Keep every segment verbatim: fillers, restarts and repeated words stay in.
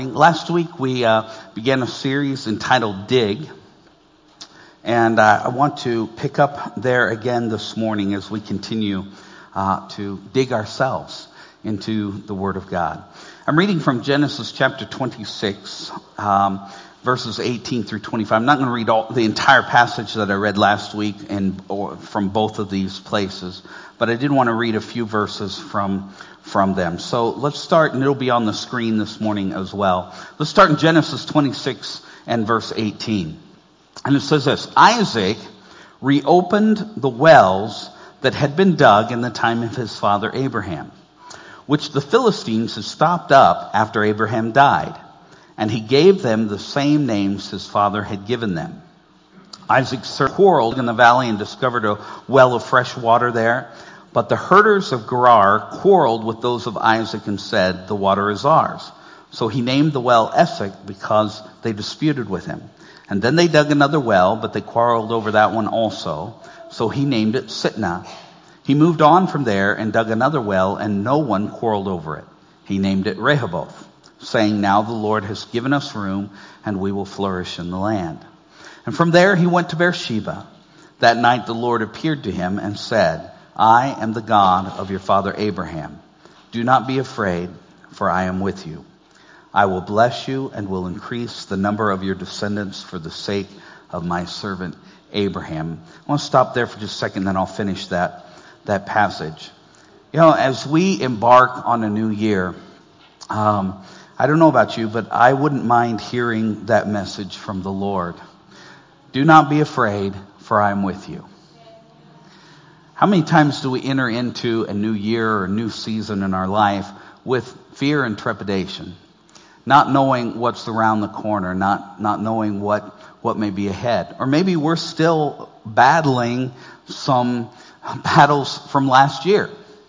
Last week we uh, began a series entitled Dig, and uh, I want to pick up there again this morning as we continue uh, to dig ourselves into the Word of God. I'm reading from Genesis chapter twenty-six, um, verses eighteen through twenty-five. I'm not going to read all the entire passage that I read last week and or from both of these places, but I did want to read a few verses from from them. So let's start, and it'll be on the screen this morning as well. Let's start in Genesis twenty-six and verse eighteen. And it says this: Isaac reopened the wells that had been dug in the time of his father Abraham, which the Philistines had stopped up after Abraham died. And he gave them the same names his father had given them. Isaac quarreled in the valley and discovered a well of fresh water there. But the herders of Gerar quarreled with those of Isaac and said, "The water is ours." So he named the well Esek because they disputed with him. And then they dug another well, but they quarreled over that one also. So he named it Sitnah. He moved on from there and dug another well, and no one quarreled over it. He named it Rehoboth, saying, "Now the Lord has given us room, and we will flourish in the land." And from there he went to Beersheba. That night the Lord appeared to him and said, "I am the God of your father Abraham. Do not be afraid, for I am with you. I will bless you and will increase the number of your descendants for the sake of my servant Abraham." I want to stop there for just a second, then I'll finish that, that passage. You know, as we embark on a new year, um, I don't know about you, but I wouldn't mind hearing that message from the Lord. Do not be afraid, for I am with you. How many times do we enter into a new year or a new season in our life with fear and trepidation, not knowing what's around the corner, not not knowing what, what may be ahead? Or maybe we're still battling some battles from last year.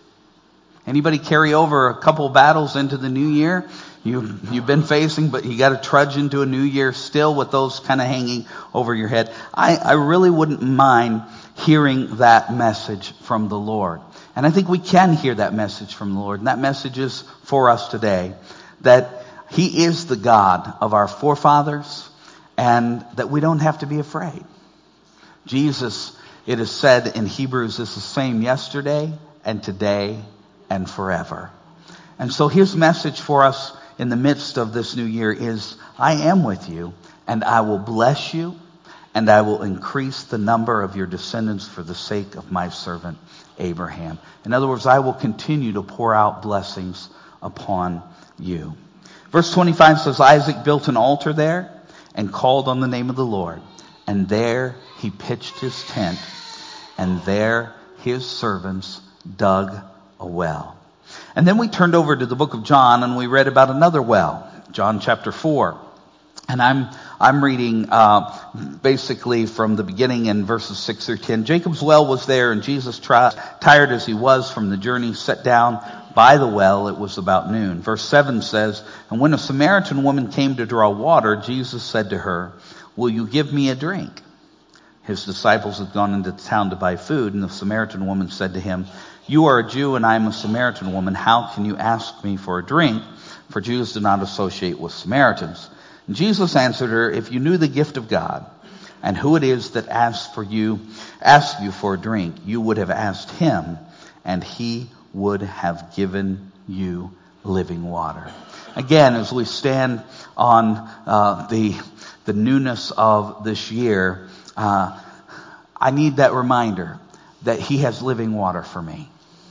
Anybody carry over a couple battles into the new year? You, you've been facing, but you got to trudge into a new year still with those kind of hanging over your head. I, I really wouldn't mind hearing that message from the Lord. And I think we can hear that message from the Lord. And that message is for us today, that He is the God of our forefathers and that we don't have to be afraid. Jesus, it is said in Hebrews, is the same yesterday and today and forever. And so His message for us in the midst of this new year is, I am with you, and I will bless you, and I will increase the number of your descendants for the sake of my servant Abraham. In other words, I will continue to pour out blessings upon you. Verse twenty-five says, Isaac built an altar there and called on the name of the Lord. And there he pitched his tent, and there his servants dug a well. And then we turned over to the book of John, and we read about another well, John chapter four. And I'm I'm reading uh, basically from the beginning in verses six through ten. Jacob's well was there, and Jesus, tried, tired as he was from the journey, sat down by the well. It was about noon. Verse seven says, And when a Samaritan woman came to draw water, Jesus said to her, "Will you give me a drink?" His disciples had gone into town to buy food, and the Samaritan woman said to him, "You are a Jew, and I am a Samaritan woman. How can you ask me for a drink? For Jews do not associate with Samaritans." And Jesus answered her, "If you knew the gift of God, and who it is that asks for you, asks you for a drink, you would have asked him, and he would have given you living water." Again, as we stand on uh, the the newness of this year, uh, I need that reminder that He has living water for me.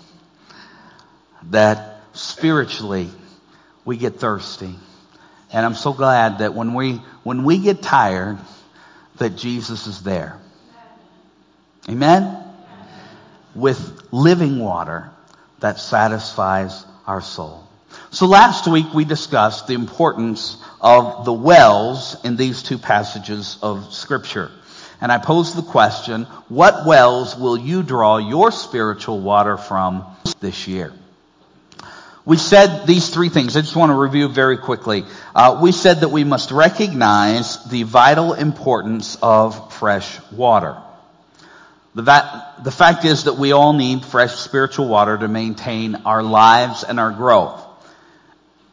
That spiritually we get thirsty. And I'm so glad that when we when we get tired, that Jesus is there. Amen? With living water that satisfies our soul. So last week we discussed the importance of the wells in these two passages of Scripture. And I posed the question, what wells will you draw your spiritual water from this year? We said these three things. I just want to review very quickly. Uh, we said that we must recognize the vital importance of fresh water. The, va- the fact is that we all need fresh spiritual water to maintain our lives and our growth.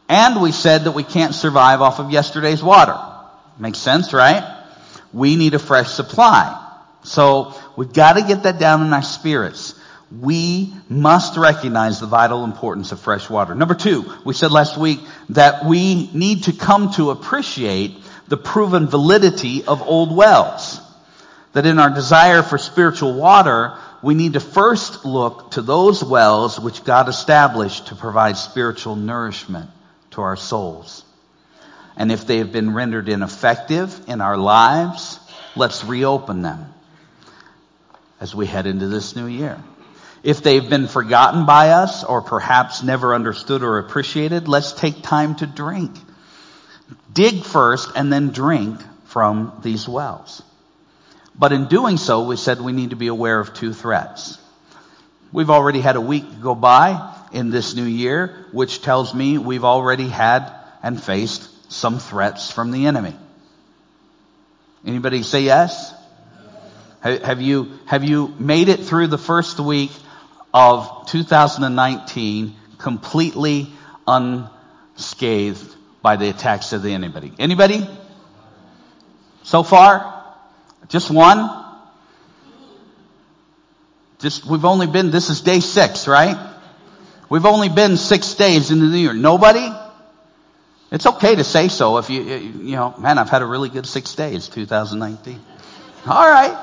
And we said that we can't survive off of yesterday's water. Makes sense, right? We need a fresh supply. So we've got to get that down in our spirits. We must recognize the vital importance of fresh water. Number two, we said last week that we need to come to appreciate the proven validity of old wells. That in our desire for spiritual water, we need to first look to those wells which God established to provide spiritual nourishment to our souls. And if they have been rendered ineffective in our lives, let's reopen them as we head into this new year. If they've been forgotten by us or perhaps never understood or appreciated, let's take time to drink. Dig first and then drink from these wells. But in doing so, we said we need to be aware of two threats. We've already had a week go by in this new year, which tells me we've already had and faced some threats from the enemy. Anybody say yes? Have you, have you made it through the first week of two thousand nineteen completely unscathed by the attacks of the enemy? Anybody? So far? Just one? Just, we've only been, this is day six, right? We've only been six days into the year. Nobody? It's okay to say so if you, you know, man, I've had a really good six days, two thousand nineteen. All right.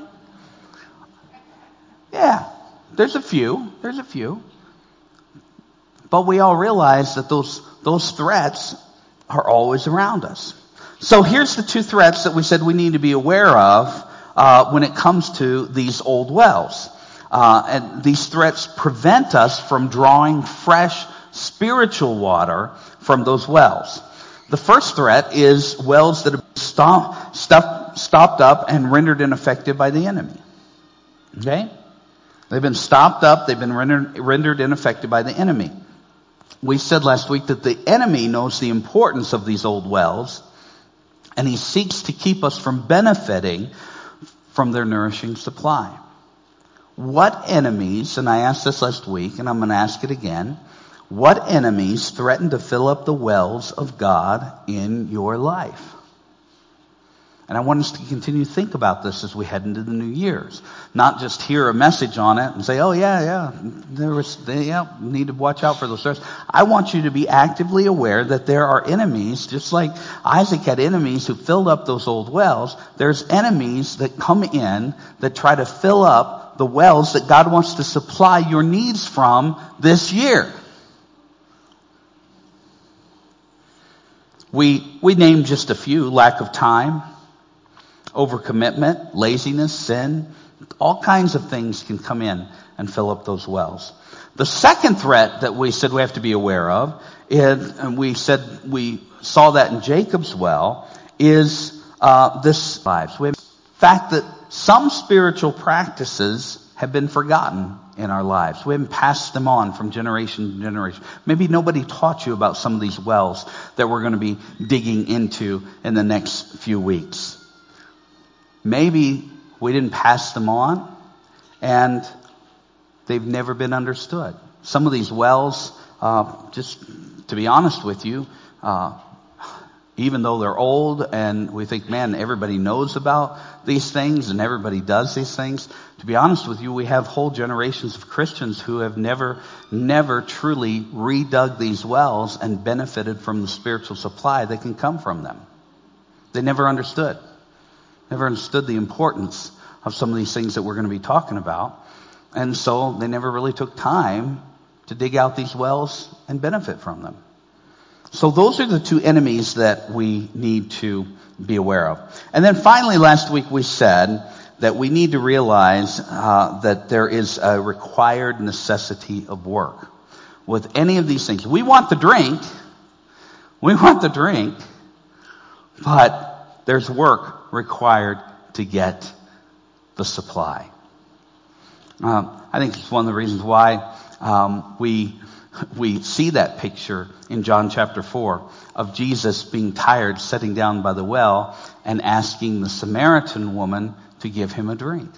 Yeah, there's a few, there's a few. But we all realize that those, those threats are always around us. So here's the two threats that we said we need to be aware of uh, when it comes to these old wells. Uh, and these threats prevent us from drawing fresh spiritual water from those wells. The first threat is wells that have been stop, stop, stopped up and rendered ineffective by the enemy. Okay? They've been stopped up, they've been rendered, rendered ineffective by the enemy. We said last week that the enemy knows the importance of these old wells, and he seeks to keep us from benefiting from their nourishing supply. What enemies, and I asked this last week, and I'm going to ask it again, what enemies threaten to fill up the wells of God in your life? And I want us to continue to think about this as we head into the new years. Not just hear a message on it and say, oh yeah, yeah, there was, they, yeah, need to watch out for those threats. I want you to be actively aware that there are enemies, just like Isaac had enemies who filled up those old wells. There's enemies that come in that try to fill up the wells that God wants to supply your needs from this year. We, we named just a few: lack of time, overcommitment, laziness, sin. All kinds of things can come in and fill up those wells. The second threat that we said we have to be aware of, is, and we said we saw that in Jacob's well, is uh, this lives. We have the fact that some spiritual practices have been forgotten in our lives. We haven't passed them on from generation to generation. Maybe nobody taught you about some of these wells that we're going to be digging into in the next few weeks. Maybe we didn't pass them on, and they've never been understood. Some of these wells, uh, just to be honest with you, uh, even though they're old and we think, man, everybody knows about these things and everybody does these things, to be honest with you, we have whole generations of Christians who have never, never truly redug these wells and benefited from the spiritual supply that can come from them. They never understood. Never understood the importance of some of these things that we're going to be talking about. And so they never really took time to dig out these wells and benefit from them. So those are the two enemies that we need to be aware of. And then finally, last week we said that we need to realize uh, that there is a required necessity of work with any of these things. We want the drink. We want the drink. But there's work required to get the supply. Um, I think it's one of the reasons why um, we we see that picture in John chapter four of Jesus being tired, sitting down by the well and asking the Samaritan woman to give him a drink.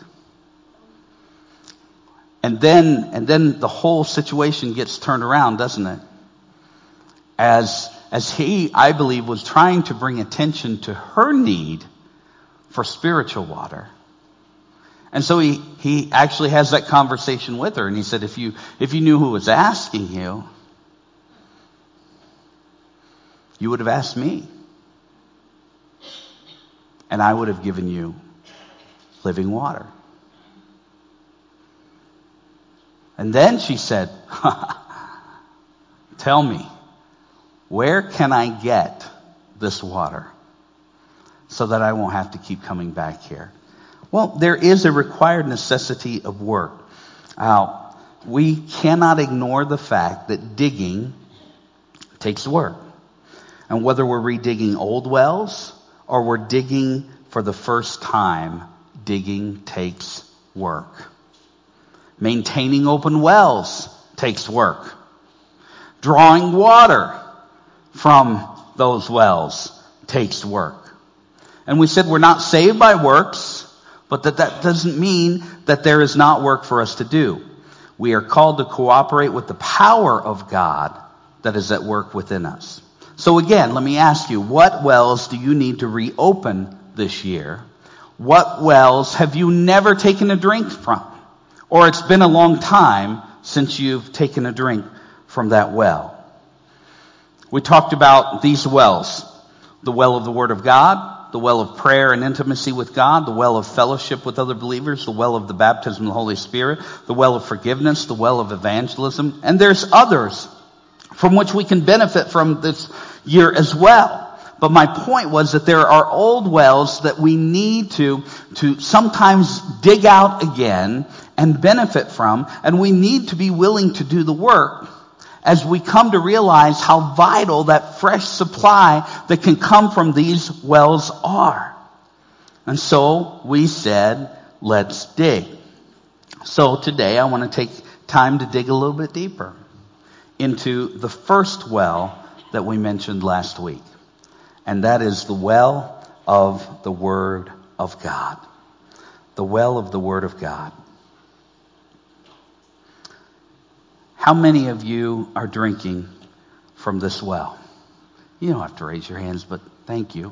And then and then the whole situation gets turned around, doesn't it? as, as he, I believe, was trying to bring attention to her need for spiritual water. And so he, he actually has that conversation with her, and he said, if you, if you knew who was asking you, you would have asked me, and I would have given you living water. And then she said, tell me, where can I get this water so that I won't have to keep coming back here? Well, there is a required necessity of work. Uh, we cannot ignore the fact that digging takes work. And whether we're redigging old wells or we're digging for the first time, digging takes work. Maintaining open wells takes work. Drawing water from those wells takes work. And we said we're not saved by works, but that that doesn't mean that there is not work for us to do. We are called to cooperate with the power of God that is at work within us. So again, let me ask you, what wells do you need to reopen this year? What wells have you never taken a drink from? Or it's been a long time since you've taken a drink from that well. We talked about these wells. The well of the Word of God, the well of prayer and intimacy with God, the well of fellowship with other believers, the well of the baptism of the Holy Spirit, the well of forgiveness, the well of evangelism. And there's others from which we can benefit from this year as well. But my point was that there are old wells that we need to, to sometimes dig out again and benefit from, and we need to be willing to do the work as we come to realize how vital that fresh supply that can come from these wells are. And so we said, let's dig. So today I want to take time to dig a little bit deeper into the first well that we mentioned last week. And that is the well of the Word of God. The well of the Word of God. How many of you are drinking from this well? You don't have to raise your hands, but thank you.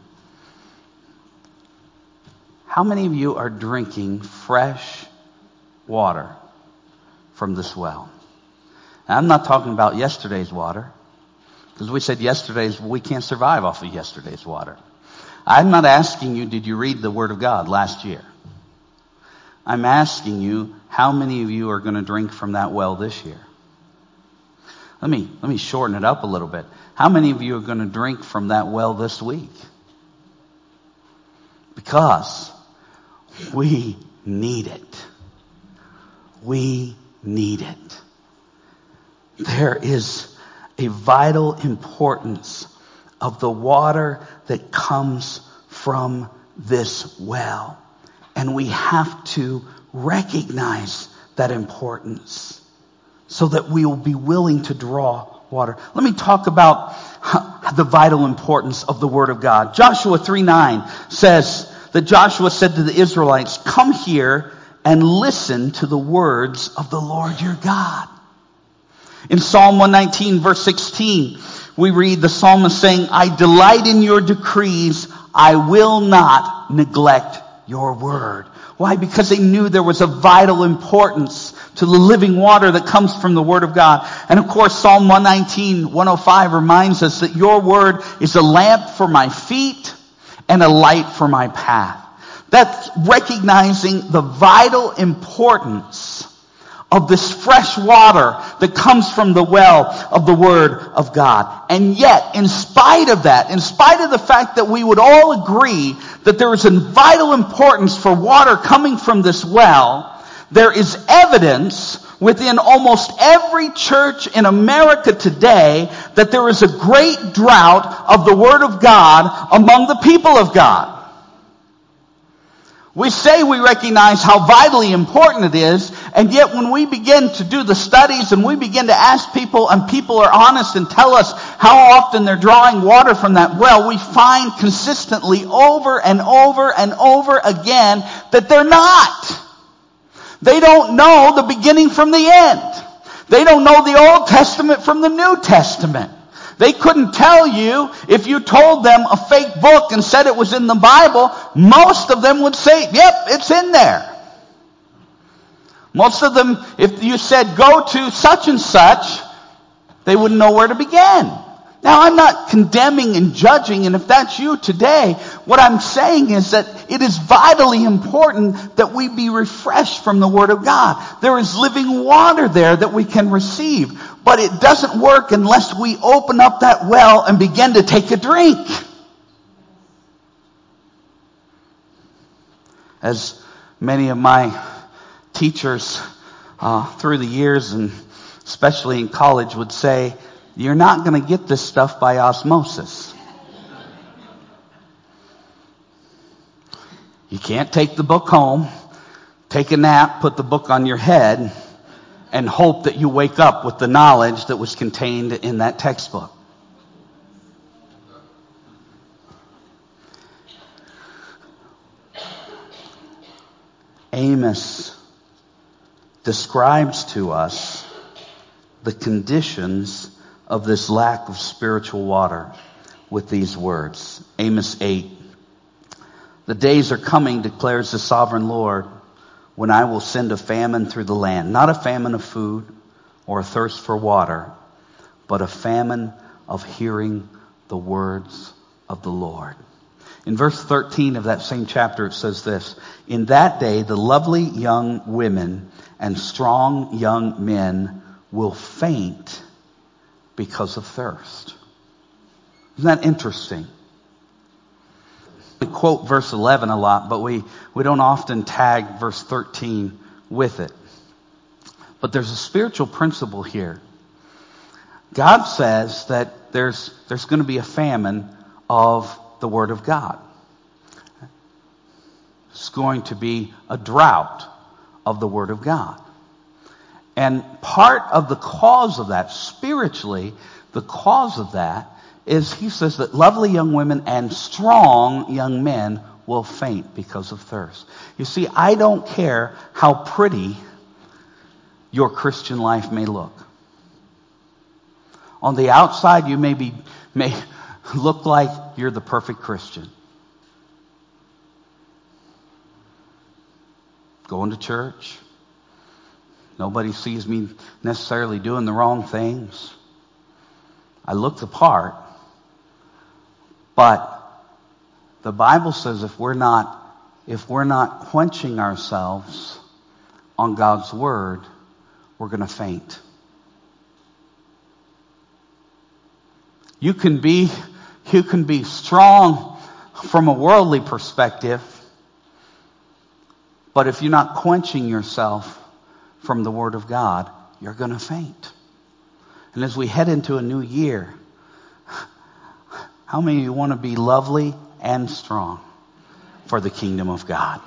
How many of you are drinking fresh water from this well? Now, I'm not talking about yesterday's water, because we said yesterday's, we can't survive off of yesterday's water. I'm not asking you, did you read the Word of God last year? I'm asking you, how many of you are going to drink from that well this year? Let me, let me shorten it up a little bit. How many of you are going to drink from that well this week? Because we need it. We need it. There is a vital importance of the water that comes from this well. And we have to recognize that importance so that we will be willing to draw water. Let me talk about the vital importance of the Word of God. Joshua three nine says that Joshua said to the Israelites, "Come here and listen to the words of the Lord your God." In Psalm one nineteen, verse sixteen, we read the psalmist saying, "I delight in your decrees. I will not neglect your word." Why? Because they knew there was a vital importance to the living water that comes from the Word of God. And of course, Psalm one nineteen, one oh five reminds us that your word is a lamp for my feet and a light for my path. That's recognizing the vital importance of this fresh water that comes from the well of the Word of God. And yet, in spite of that, in spite of the fact that we would all agree that there is a vital importance for water coming from this well, there is evidence within almost every church in America today that there is a great drought of the Word of God among the people of God. We say we recognize how vitally important it is, and yet when we begin to do the studies and we begin to ask people, and people are honest and tell us how often they're drawing water from that well, we find consistently over and over and over again that they're not. They don't know the beginning from the end. They don't know the Old Testament from the New Testament. They couldn't tell you if you told them a fake book and said it was in the Bible. Most of them would say, yep, it's in there. Most of them, if you said go to such and such, they wouldn't know where to begin. Now, I'm not condemning and judging, and if that's you today, what I'm saying is that it is vitally important that we be refreshed from the Word of God. There is living water there that we can receive, but it doesn't work unless we open up that well and begin to take a drink. As many of my teachers uh, through the years, and especially in college, would say, you're not going to get this stuff by osmosis. You can't take the book home, take a nap, put the book on your head, and hope that you wake up with the knowledge that was contained in that textbook. Amos describes to us the conditions of this lack of spiritual water with these words. Amos eight. The days are coming, declares the sovereign Lord, when I will send a famine through the land. Not a famine of food or a thirst for water, but a famine of hearing the words of the Lord. In verse thirteen of that same chapter, it says this: in that day, the lovely young women and strong young men will faint because of thirst. Isn't that interesting? We quote verse eleven a lot, but we, we don't often tag verse thirteen with it. But there's a spiritual principle here. God says that there's, there's going to be a famine of the Word of God. It's going to be a drought of the Word of God. And part of the cause of that, spiritually, the cause of that is, he says that lovely young women and strong young men will faint because of thirst. You see, I don't care how pretty your Christian life may look. On the outside, you may be, may look like you're the perfect Christian. Going to church. Nobody sees me necessarily doing the wrong things. I look the part. But the Bible says if we're not, if we're not quenching ourselves on God's Word, we're going to faint. You can be, you can be strong from a worldly perspective, but if you're not quenching yourself from the Word of God, you're going to faint. And as we head into a new year, how many of you want to be lovely and strong for the kingdom of God?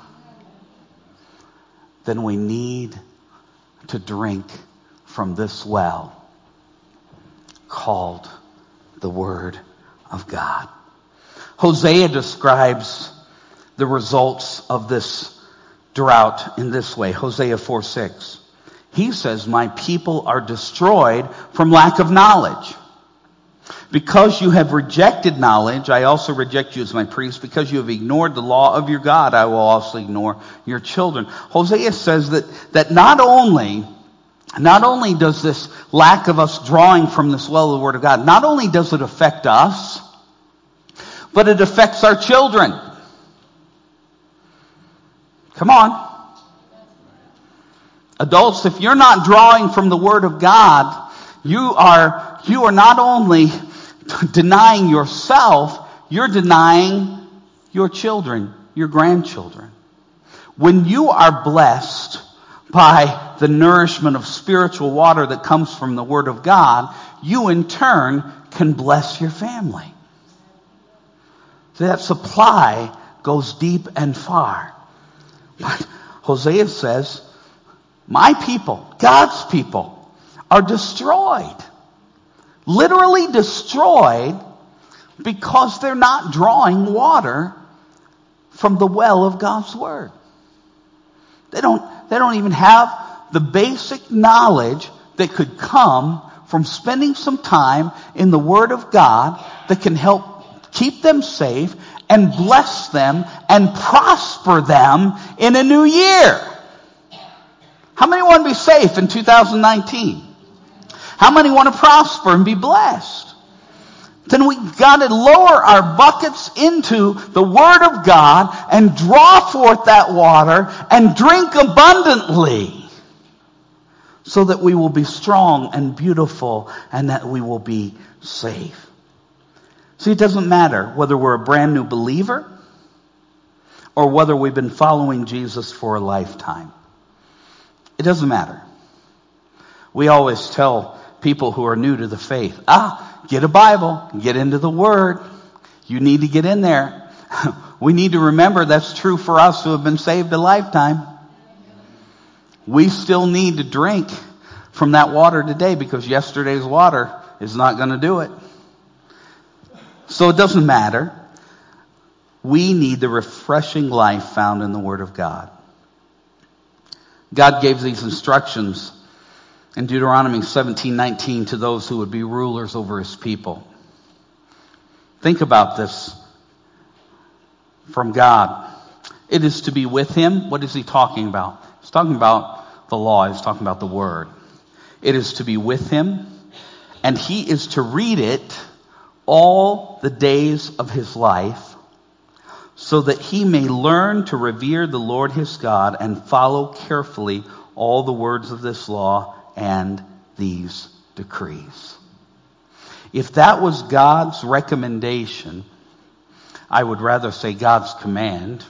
Then we need to drink from this well called the Word of God. Hosea describes the results of this drought in this way. Hosea four six. He says, my people are destroyed from lack of knowledge. Because you have rejected knowledge, I also reject you as my priest. Because you have ignored the law of your God, I will also ignore your children. Hosea says that, that not only, not only does this lack of us drawing from this well of the Word of God, not only does it affect us, but it affects our children. Come on. Adults, if you're not drawing from the Word of God, you are, you are not only denying yourself, you're denying your children, your grandchildren. When you are blessed by the nourishment of spiritual water that comes from the Word of God, you in turn can bless your family. So that supply goes deep and far. But Hosea says, my people, God's people, are destroyed. Literally destroyed because they're not drawing water from the well of God's Word. They don't, they don't even have the basic knowledge that could come from spending some time in the Word of God that can help keep them safe and bless them and prosper them in a new year. How many want to be safe in two thousand nineteen? How many want to prosper and be blessed? Then we've got to lower our buckets into the Word of God and draw forth that water and drink abundantly so that we will be strong and beautiful and that we will be safe. See, it doesn't matter whether we're a brand new believer or whether we've been following Jesus for a lifetime. It doesn't matter. We always tell people who are new to the faith, ah, get a Bible, get into the Word. You need to get in there. We need to remember that's true for us who have been saved a lifetime. We still need to drink from that water today because yesterday's water is not going to do it. So it doesn't matter. We need the refreshing life found in the Word of God. God gave these instructions in Deuteronomy seventeen nineteen to those who would be rulers over His people. Think about this from God. It is to be with Him. What is He talking about? He's talking about the law. He's talking about the Word. It is to be with Him, and He is to read it all the days of His life, so that He may learn to revere the Lord His God and follow carefully all the words of this law and these decrees. If that was God's recommendation, I would rather say God's command,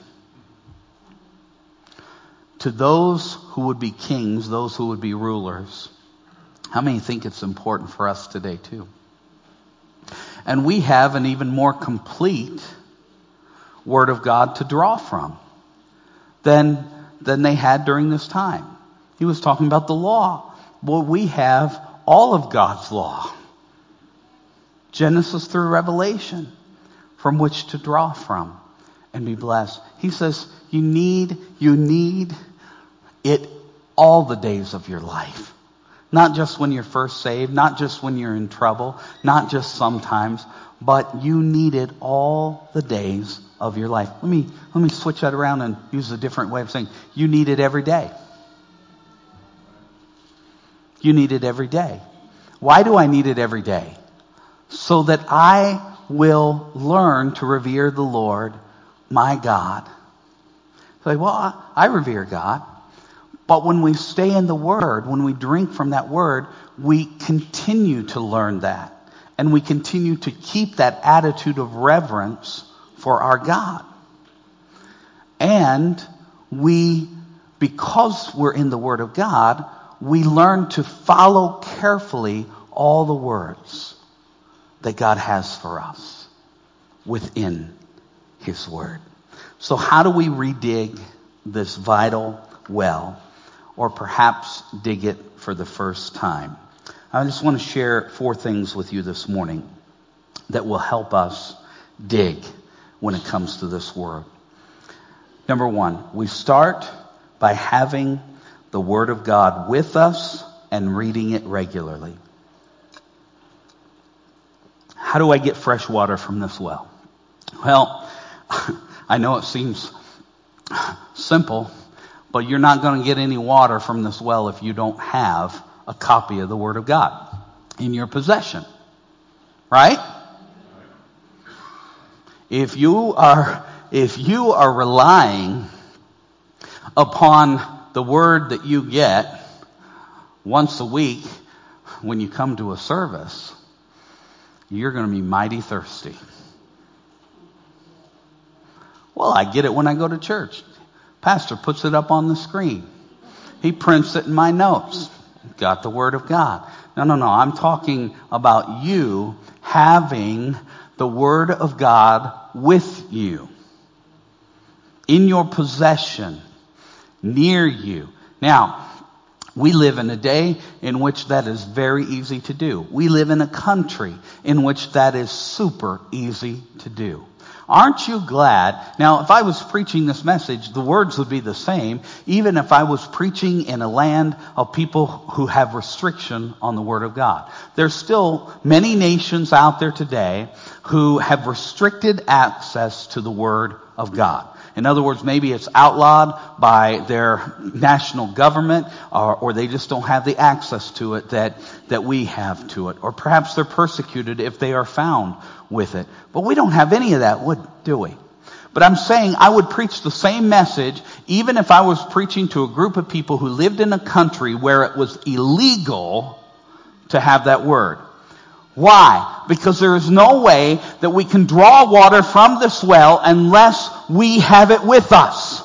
to those who would be kings, those who would be rulers, how many think it's important for us today too? And we have an even more complete Word of God to draw from than, than they had during this time. He was talking about the law. Well, we have all of God's law, Genesis through Revelation, from which to draw from and be blessed. He says you need, you need it all the days of your life. Not just when you're first saved, not just when you're in trouble, not just sometimes, but you need it all the days of your life. Let me, let me switch that around and use a different way of saying you need it every day. You need it every day. Why do I need it every day? So that I will learn to revere the Lord, my God. Say, well, I, I revere God. But when we stay in the Word, when we drink from that Word, we continue to learn that. And we continue to keep that attitude of reverence for our God. And we, because we're in the Word of God, we learn to follow carefully all the words that God has for us within His Word. So how do we redig this vital well, or perhaps dig it for the first time? I just want to share four things with you this morning that will help us dig when it comes to this word. Number one, we start by having the Word of God with us and reading it regularly. How do I get fresh water from this well? Well, I know it seems simple, but you're not going to get any water from this well if you don't have a copy of the Word of God in your possession. Right? If you are, if you are relying upon the Word that you get once a week when you come to a service, you're going to be mighty thirsty. Well, I get it when I go to church. Pastor puts it up on the screen. He prints it in my notes. Got the Word of God. No, no, no. I'm talking about you having the Word of God with you, in your possession, near you. Now, we live in a day in which that is very easy to do. We live in a country in which that is super easy to do. Aren't you glad? Now, if I was preaching this message, the words would be the same, even if I was preaching in a land of people who have restriction on the Word of God. There's still many nations out there today who have restricted access to the Word of God. In other words, maybe it's outlawed by their national government, or, or they just don't have the access to it that, that we have to it. Or perhaps they're persecuted if they are found with it. But we don't have any of that, would, do we? But I'm saying I would preach the same message even if I was preaching to a group of people who lived in a country where it was illegal to have that word. Why? Because there is no way that we can draw water from this well unless we have it with us.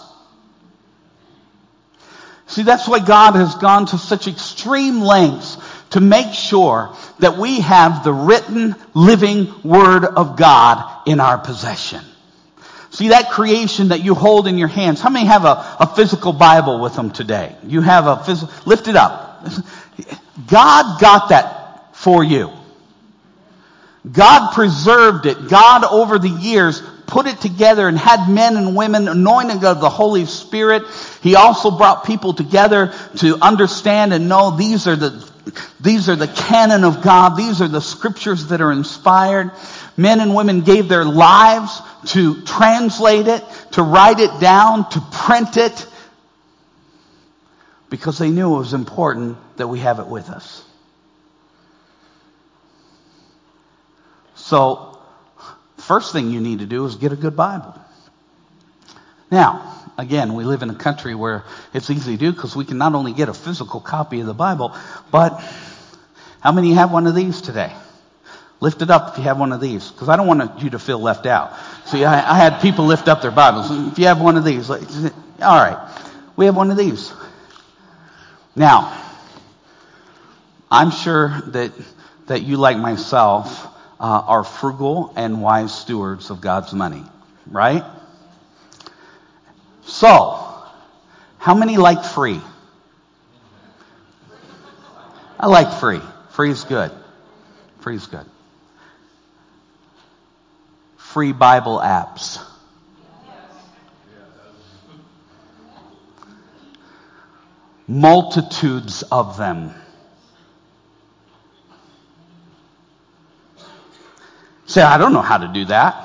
See, that's why God has gone to such extreme lengths to make sure that we have the written, living Word of God in our possession. See, that creation that you hold in your hands. How many have a, a physical Bible with them today? You have a physical, lift it up. God got that for you. God preserved it. God, over the years, put it together and had men and women anointed of the Holy Spirit. He also brought people together to understand and know these are the these are the canon of God. These are the scriptures that are inspired. Men and women gave their lives to translate it, to write it down, to print it, because they knew it was important that we have it with us. So, first thing you need to do is get a good Bible. Now, again, we live in a country where it's easy to do because we can not only get a physical copy of the Bible, but how many have one of these today? Lift it up if you have one of these, because I don't want you to feel left out. See, I, I had people lift up their Bibles. If you have one of these, like, all right, we have one of these. Now, I'm sure that that you, like myself, Uh, are frugal and wise stewards of God's money, right? So, how many like free? I like free. Free is good. Free is good. Free Bible apps. Multitudes of them. Say, I don't know how to do that.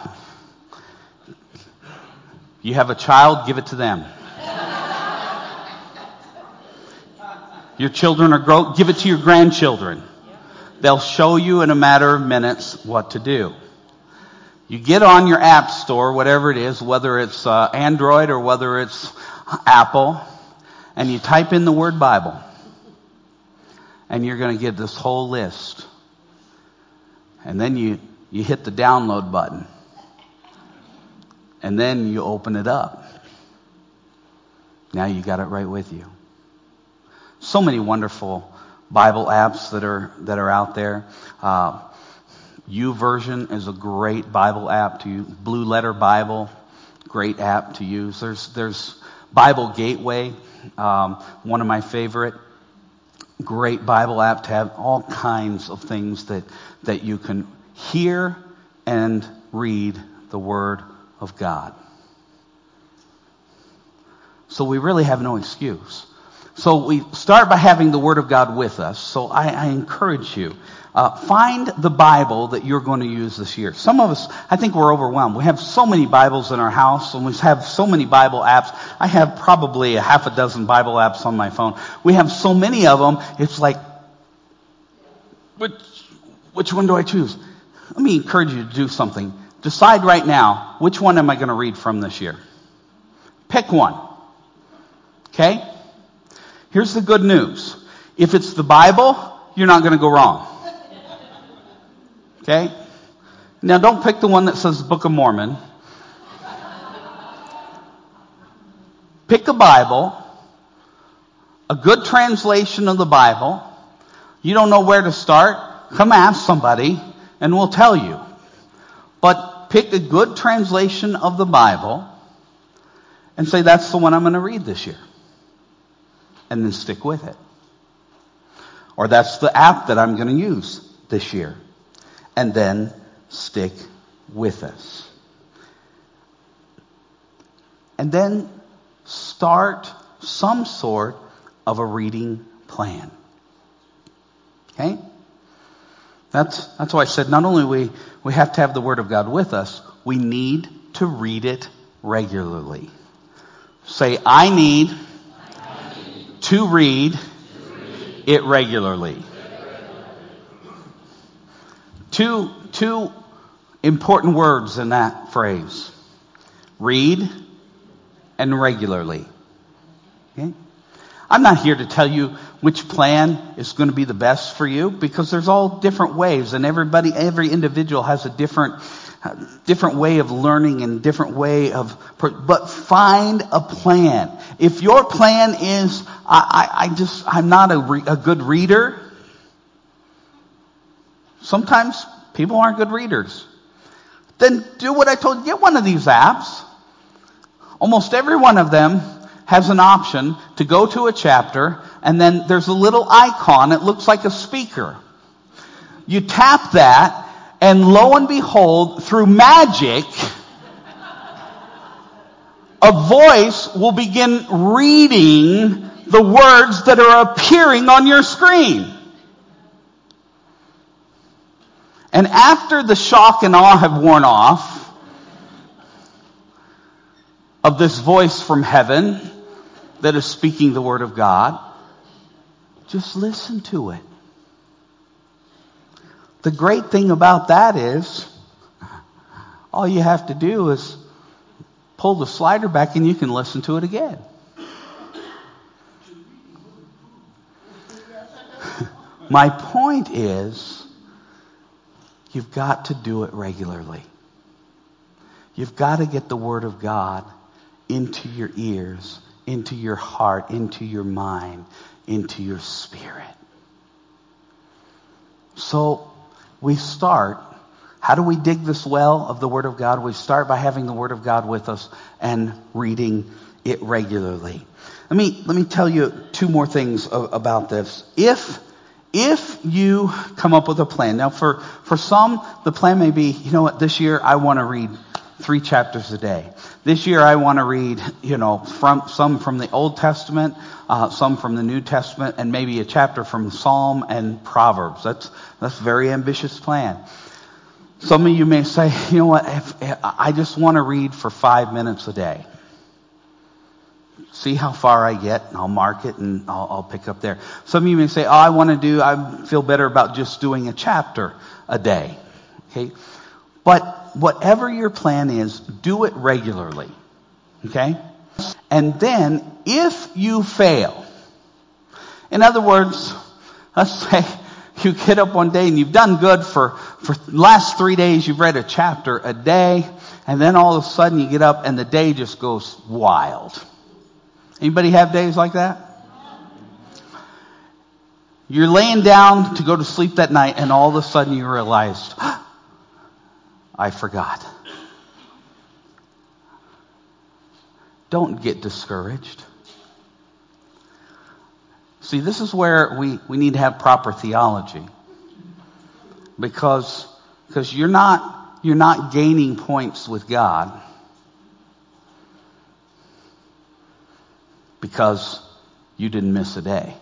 You have a child, give it to them. Your children are grown, give it to your grandchildren. They'll show you in a matter of minutes what to do. You get on your app store, whatever it is, whether it's uh, Android or whether it's Apple, and you type in the word Bible. And you're going to get this whole list. And then you You hit the download button. And then you open it up. Now you got it right with you. So many wonderful Bible apps that are that are out there. Uh, YouVersion is a great Bible app to use. Blue Letter Bible, great app to use. There's there's Bible Gateway, um, one of my favorite. Great Bible app to have all kinds of things that that you can hear and read the Word of God. So we really have no excuse. So we start by having the Word of God with us. So I, I encourage you, uh, find the Bible that you're going to use this year. Some of us, I think we're overwhelmed. We have so many Bibles in our house, and we have so many Bible apps. I have probably a half a dozen Bible apps on my phone. We have so many of them, it's like, which, which one do I choose? Let me encourage you to do something. Decide right now, which one am I going to read from this year? Pick one. Okay? Here's the good news. If it's the Bible, you're not going to go wrong. Okay? Now don't pick the one that says Book of Mormon. Pick a Bible, a good translation of the Bible. You don't know where to start? Come ask somebody and we'll tell you. But pick a good translation of the Bible and say, that's the one I'm going to read this year. And then stick with it. Or that's the app that I'm going to use this year. And then stick with us. and then start some sort of a reading plan. Okay? That's that's why I said not only we we have to have the Word of God with us, we need to read it regularly. Say, I need, I need to, read to read it regularly. Two two important words in that phrase. Read and regularly. Okay? I'm not here to tell you which plan is going to be the best for you, because there's all different ways, and everybody, every individual has a different, uh, different way of learning and different way of. But find a plan. If your plan is, I, I, I just, I'm not a, re, a good reader. Sometimes people aren't good readers. Then do what I told you. Get one of these apps. Almost every one of them has an option to go to a chapter, and then there's a little icon. It looks like a speaker. You tap that, and lo and behold, through magic, a voice will begin reading the words that are appearing on your screen. And after the shock and awe have worn off of this voice from heaven that is speaking the Word of God, just listen to it. The great thing about that is, all you have to do is pull the slider back and you can listen to it again. My point is, you've got to do it regularly. You've got to get the Word of God into your ears, into your heart, into your mind, into your spirit. So we start, how do we dig this well of the Word of God? We start by having the Word of God with us and reading it regularly. Let me, let me tell you two more things about this. If If you come up with a plan, now for, for some, the plan may be, you know what, this year I want to read three chapters a day. This year I want to read, you know, from some from the Old Testament, uh, some from the New Testament, and maybe a chapter from Psalm and Proverbs. That's that's a very ambitious plan. Some of you may say, you know what, if, if I just want to read for five minutes a day. See how far I get, and I'll mark it, and I'll, I'll pick up there. Some of you may say, oh, I want to do, I feel better about just doing a chapter a day. Okay? But whatever your plan is, do it regularly. Okay? And then, if you fail, in other words, let's say you get up one day and you've done good for, for the last three days, you've read a chapter a day, and then all of a sudden you get up and the day just goes wild. Anybody have days like that? You're laying down to go to sleep that night, and all of a sudden you realized, oh, I forgot. Don't get discouraged. See, this is where we, we need to have proper theology. Because, because you're not, you're not gaining points with God because you didn't miss a day.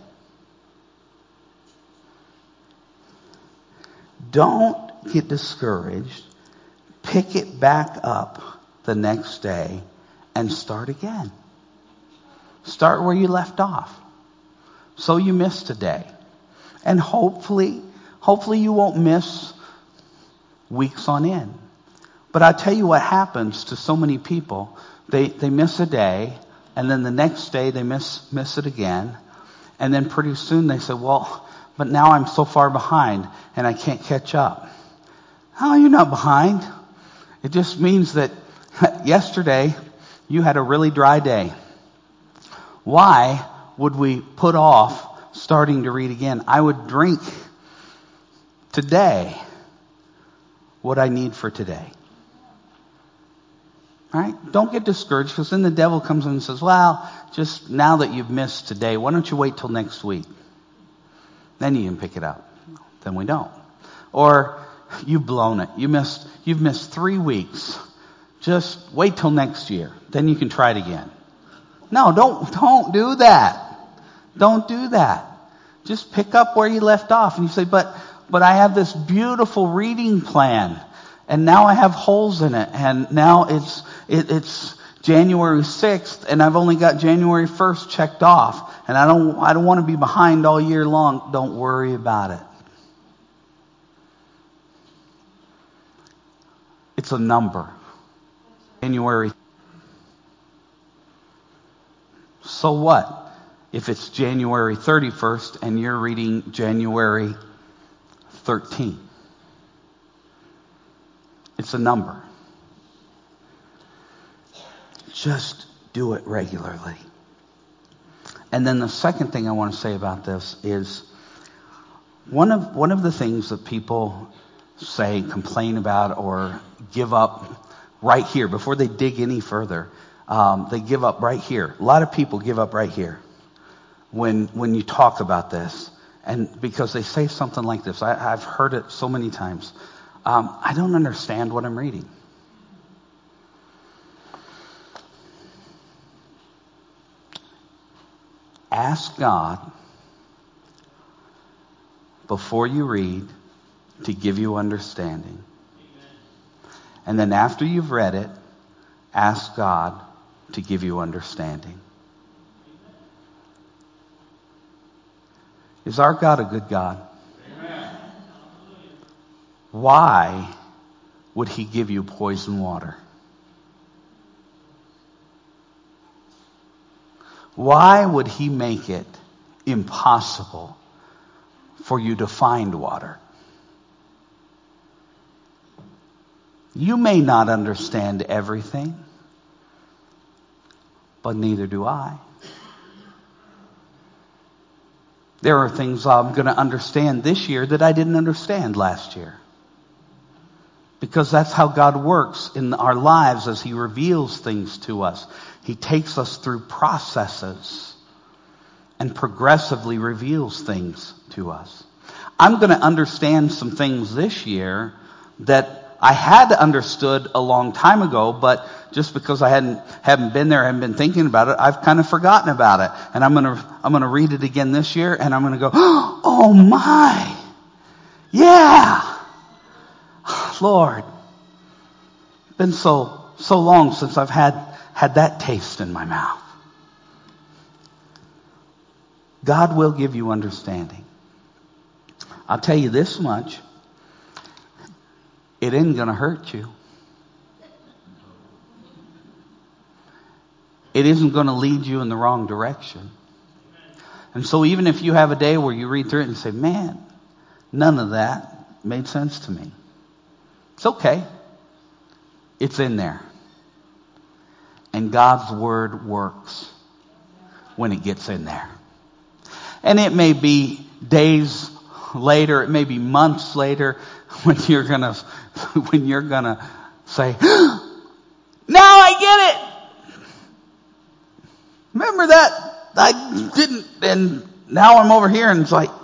Don't get discouraged. Pick it back up the next day and start again. Start where you left off. So you missed a day. And hopefully, hopefully you won't miss weeks on end. But I tell you what happens to so many people. They they miss a day, and then the next day they miss miss it again. And then pretty soon they say, well, but now I'm so far behind and I can't catch up. Oh, you're not behind. It just means that yesterday you had a really dry day. Why would we put off starting to read again? I would drink today what I need for today. All right? Don't get discouraged, because then the devil comes in and says, well, just now that you've missed today, why don't you wait till next week? Then you can pick it up. Then we don't. Or you've blown it. You missed, you've missed three weeks. just wait till next year. Then you can try it again. No, don't, don't do that. Don't do that. Just pick up where you left off. And you say, but, but I have this beautiful reading plan. And now I have holes in it. And now it's, it, it's January sixth. And I've only got January first checked off. And I don't, I don't want to be behind all year long. Don't worry about it. It's a number. January. So what? If it's January thirty-first and you're reading January thirteenth. It's a number. Just do it regularly. And then the second thing I want to say about this is one of one of the things that people say, complain about, or give up right here before they dig any further. Um, they give up right here. A lot of people give up right here when when you talk about this, and because they say something like this. I, I've heard it so many times. Um, I don't understand what I'm reading. Ask God before you read to give you understanding. And then after you've read it, ask God to give you understanding. Is our God a good God? Amen. Why would he give you poison water? Why would he make it impossible for you to find water? You may not understand everything, but neither do I. There are things I'm going to understand this year that I didn't understand last year. Because that's how God works in our lives as he reveals things to us. He takes us through processes and progressively reveals things to us. I'm going to understand some things this year that I had understood a long time ago, but just because I hadn't haven't been there, haven't been thinking about it, I've kind of forgotten about it. And I'm gonna I'm gonna read it again this year, and I'm gonna go, oh my, yeah, Lord, been so so long since I've had had that taste in my mouth. God will give you understanding. I'll tell you this much. It ain't going to hurt you. It isn't going to lead you in the wrong direction. And so even if you have a day where you read through it and say, man, none of that made sense to me. It's okay. It's in there. And God's word works when it gets in there. And it may be days later, it may be months later, when you're gonna when you're gonna say, now I get it. Remember that I didn't, and now I'm over here, and it's like,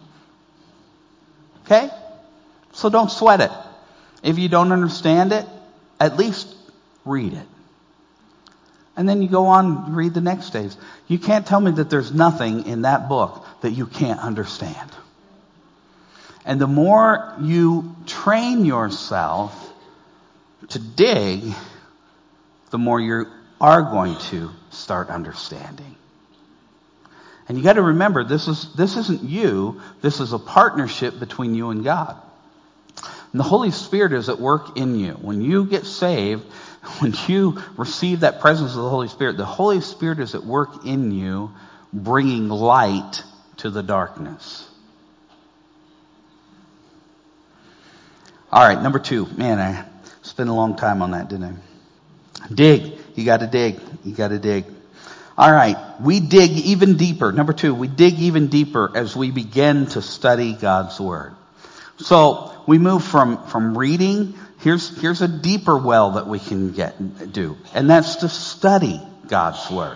okay? So don't sweat it. If you don't understand it, at least read it. And then you go on and read the next days. You can't tell me that there's nothing in that book that you can't understand. And the more you train yourself to dig, the more you are going to start understanding. And you got to remember, this is this isn't you. This is a partnership between you and God. And the Holy Spirit is at work in you. When you get saved, when you receive that presence of the Holy Spirit, the Holy Spirit is at work in you, bringing light to the darkness. All right, number two. Man, I spent a long time on that, didn't I? Dig. You got to dig. You got to dig. All right, we dig even deeper. Number two, we dig even deeper as we begin to study God's Word. So we move from, from reading. Here's, here's a deeper well that we can get do, and that's to study God's Word.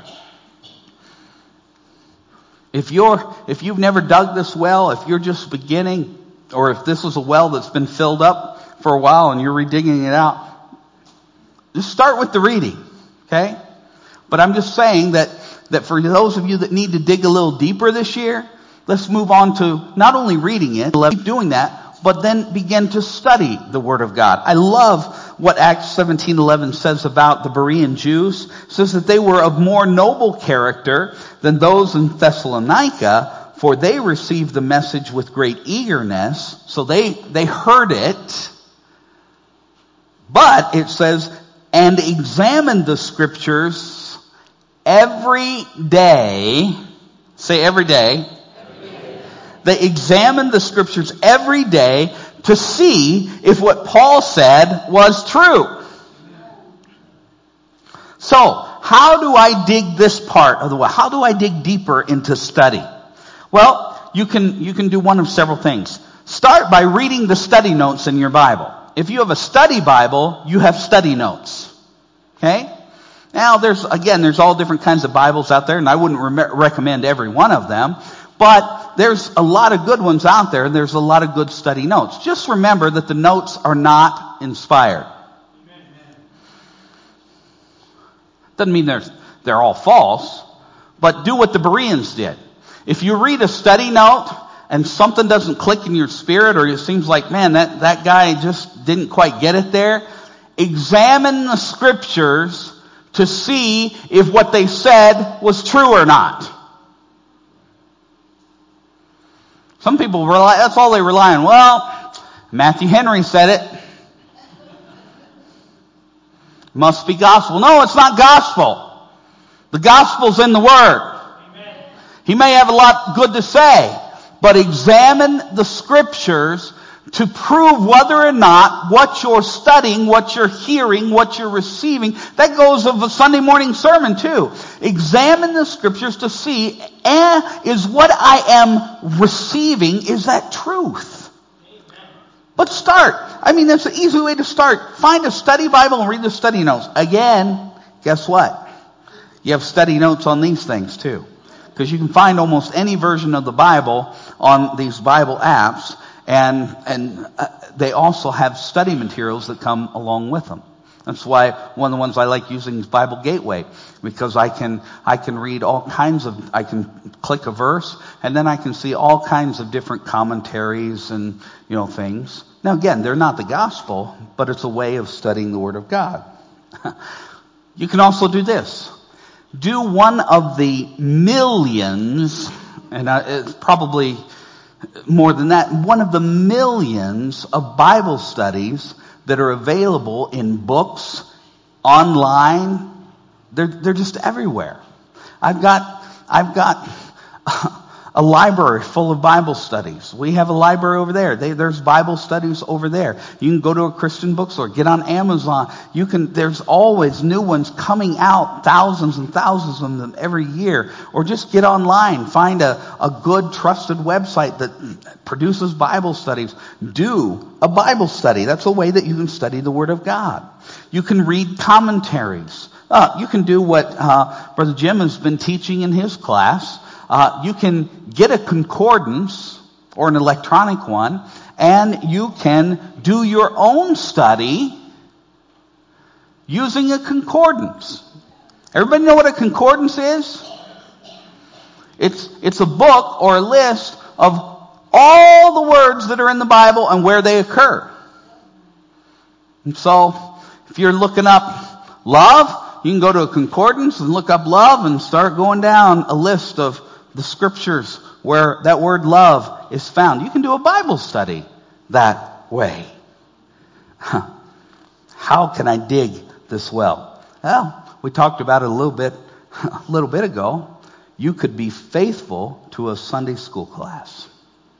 If you're, if you've never dug this well, if you're just beginning, or if this is a well that's been filled up for a while and you're redigging it out, Just start with the reading, okay? But I'm just saying that, that for those of you that need to dig a little deeper this year, let's move on to not only reading it, keep doing that, but then begin to study the Word of God. I love what Acts seventeen eleven says about the Berean Jews. It says that they were of more noble character than those in Thessalonica, for they received the message with great eagerness. So they, they heard it. But it says, and examined the Scriptures every day. Say every day. Every day. They examined the Scriptures every day to see if what Paul said was true. So, how do I dig this part of the way? How do I dig deeper into study? Well, you can, you can do one of several things. Start by reading the study notes in your Bible. If you have a study Bible, you have study notes. Okay? Now, there's, again, there's all different kinds of Bibles out there, and I wouldn't re- recommend every one of them, but there's a lot of good ones out there, and there's a lot of good study notes. Just remember that the notes are not inspired. Doesn't mean they're, they're all false, but do what the Bereans did. If you read a study note and something doesn't click in your spirit, or it seems like, man, that, that guy just didn't quite get it there, examine the Scriptures to see if what they said was true or not. Some people rely, that's all they rely on. Well, Matthew Henry said it. Must be gospel. No, it's not gospel. The gospel's in the Word. Amen. He may have a lot good to say, but examine the Scriptures to prove whether or not what you're studying, what you're hearing, what you're receiving, that goes of a Sunday morning sermon too. Examine the Scriptures to see, eh, is what I am receiving, is that truth? Amen. But start. I mean, that's an easy way to start. Find a study Bible and read the study notes. Again, guess what? You have study notes on these things too. Because you can find almost any version of the Bible on these Bible apps. And and uh, they also have study materials that come along with them. That's why one of the ones I like using is Bible Gateway, because I can I can read all kinds of, I can click a verse and then I can see all kinds of different commentaries and, you know, things. Now again, they're not the gospel, but it's a way of studying the Word of God. You can also do this. Do one of the millions, and uh, it's probably more than that, one of the millions of Bible studies that are available in books, online. They're, they're just everywhere. I've got, I've got a library full of Bible studies. We have a library over there. They, there's Bible studies over there. You can go to a Christian bookstore, get on Amazon. You can, there's always new ones coming out, thousands and thousands of them every year. Or just get online, find a, a good trusted website that produces Bible studies. Do a Bible study. That's a way that you can study the Word of God. You can read commentaries. Uh, you can do what uh, Brother Jim has been teaching in his class. Uh, you can get a concordance or an electronic one, and you can do your own study using a concordance. Everybody know what a concordance is? It's, it's a book or a list of all the words that are in the Bible and where they occur. And so, if you're looking up love, you can go to a concordance and look up love and start going down a list of the Scriptures where that word love is found. You can do a Bible study that way. Huh. How can I dig this well? Well, we talked about it a little bit, a little bit ago. You could be faithful to a Sunday school class.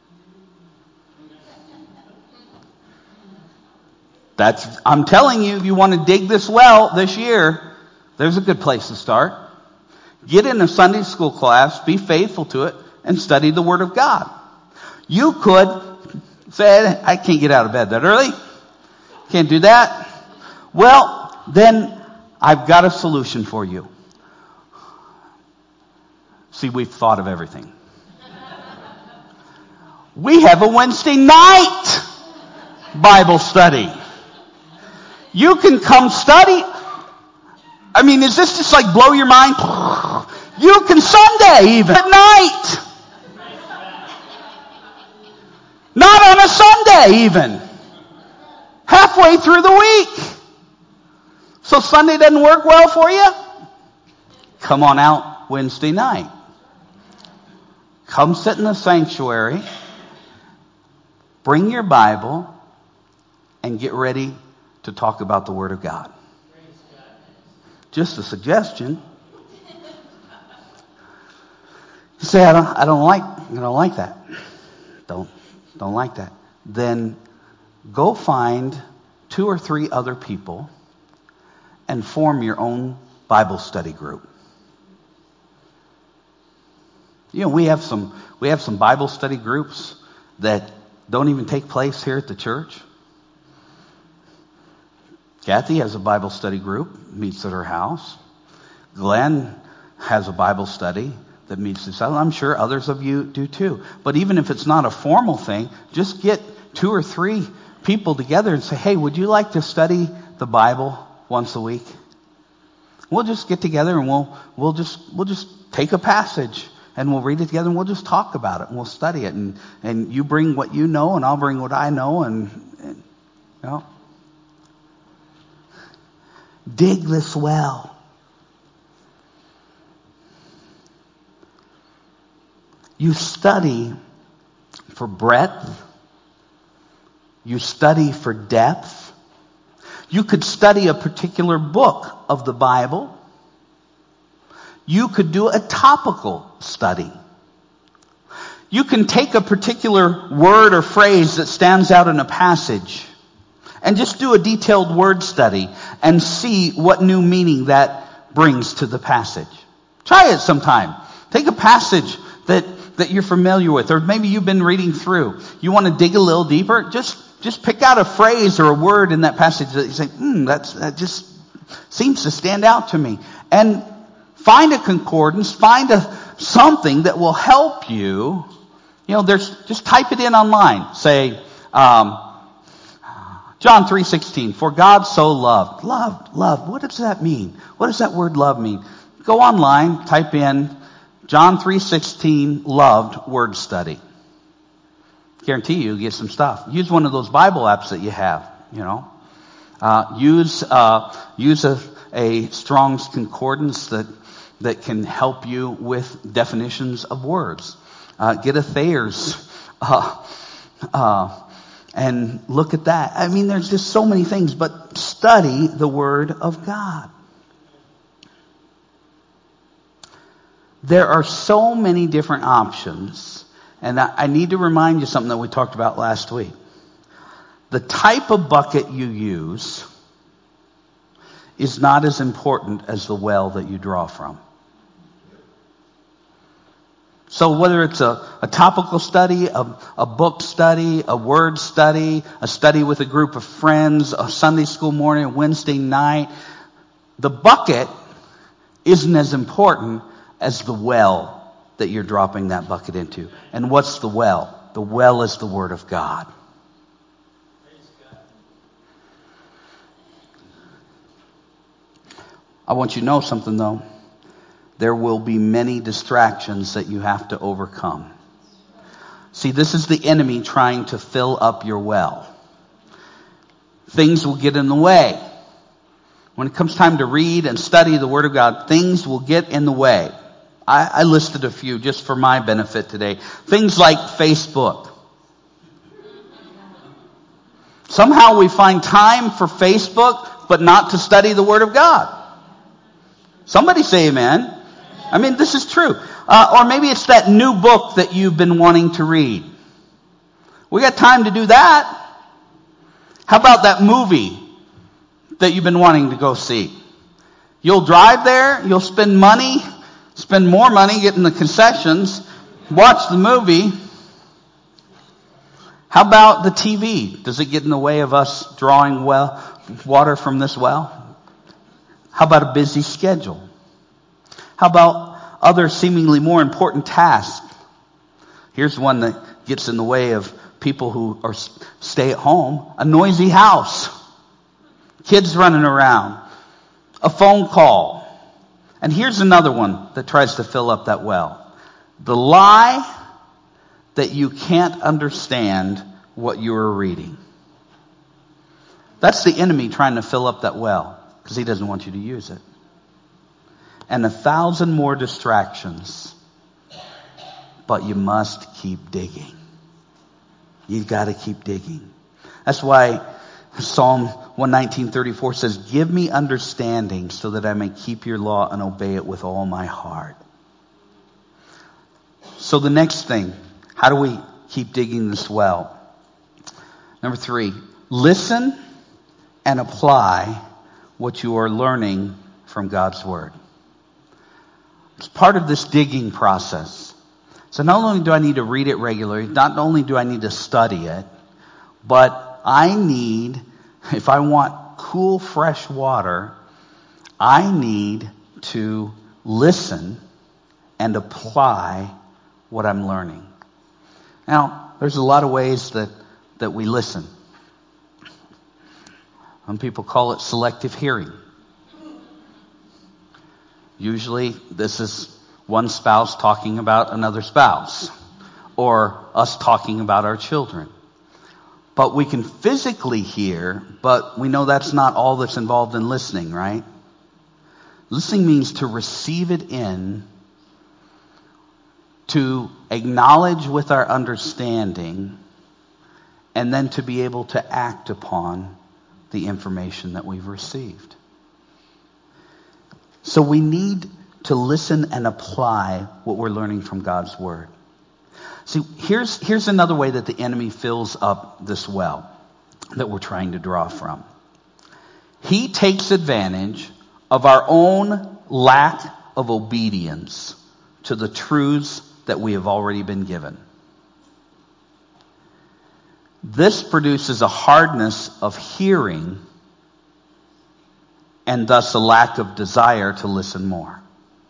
That's, I'm telling you, if you want to dig this well this year, there's a good place to start. Get in a Sunday school class, be faithful to it, and study the Word of God. You could say, I can't get out of bed that early. Can't do that. Well, then I've got a solution for you. See, we've thought of everything. We have a Wednesday night Bible study. You can come study. I mean, is this just like blow your mind? You can Sunday even at night. Not on a Sunday even. Halfway through the week. So Sunday doesn't work well for you? Come on out Wednesday night. Come sit in the sanctuary. Bring your Bible and get ready to talk about the Word of God. Just a suggestion. You say, I don't, I don't like, I don't like that. Don't, don't like that. Then go find two or three other people and form your own Bible study group. You know, we have some, we have some Bible study groups that don't even take place here at the church. Kathy has a Bible study group, meets at her house. Glenn has a Bible study that meets at. I'm sure others of you do too. But even if it's not a formal thing, just get two or three people together and say, hey, would you like to study the Bible once a week? We'll just get together and we'll we'll just we'll just take a passage and we'll read it together and we'll just talk about it and we'll study it. And, and you bring what you know and I'll bring what I know and, and you know. Dig this well. You study for breadth. You study for depth. You could study a particular book of the Bible. You could do a topical study. You can take a particular word or phrase that stands out in a passage and just do a detailed word study and see what new meaning that brings to the passage. Try it sometime. Take a passage that, that you're familiar with, or maybe you've been reading through. You want to dig a little deeper? Just just pick out a phrase or a word in that passage that you say, hmm, that's, that just seems to stand out to me. And find a concordance, find a something that will help you. You know, there's just type it in online. Say, um, John three sixteen, for God so loved. Loved, loved. What does that mean? What does that word love mean? Go online, type in John three sixteen, loved, word study. Guarantee you, you'll get some stuff. Use one of those Bible apps that you have, you know. Uh, use uh, use a, a Strong's Concordance that, that can help you with definitions of words. Uh, get a Thayer's uh, uh, and look at that. I mean, there's just so many things, but study the Word of God. There are so many different options, and I, I need to remind you something that we talked about last week. The type of bucket you use is not as important as the well that you draw from. So whether it's a, a topical study, a, a book study, a word study, a study with a group of friends, a Sunday school morning, a Wednesday night, the bucket isn't as important as the well that you're dropping that bucket into. And what's the well? The well is the Word of God. I want you to know something though. There will be many distractions that you have to overcome. See, this is the enemy trying to fill up your well. Things will get in the way. When it comes time to read and study the Word of God, things will get in the way. I, I listed a few just for my benefit today. Things like Facebook. Somehow we find time for Facebook, but not to study the Word of God. Somebody say amen. I mean, this is true. Uh, or maybe it's that new book that you've been wanting to read. We got time to do that. How about that movie that you've been wanting to go see? You'll drive there, you'll spend money, spend more money getting the concessions, watch the movie. How about the T V? Does it get in the way of us drawing well water from this well? How about a busy schedule? How about other seemingly more important tasks? Here's one that gets in the way of people who are stay at home. A noisy house. Kids running around. a phone call. And here's another one that tries to fill up that well. The lie that you can't understand what you are reading. That's the enemy trying to fill up that well because he doesn't want you to use it. And a thousand more distractions. But you must keep digging. You've got to keep digging. That's why Psalm one nineteen thirty-four says, give me understanding so that I may keep your law and obey it with all my heart. So the next thing, how do we keep digging this well? Number three, listen and apply what you are learning from God's Word. It's part of this digging process. So not only do I need to read it regularly, not only do I need to study it, but I need, if I want cool, fresh water, I need to listen and apply what I'm learning. Now, there's a lot of ways that, that we listen. Some people call it selective hearing. Usually, this is one spouse talking about another spouse, or us talking about our children. But we can physically hear, but we know that's not all that's involved in listening, right? Listening means to receive it in, to acknowledge with our understanding, and then to be able to act upon the information that we've received. So we need to listen and apply what we're learning from God's Word. See, here's, here's another way that the enemy fills up this well that we're trying to draw from. He takes advantage of our own lack of obedience to the truths that we have already been given. This produces a hardness of hearing and thus a lack of desire to listen more.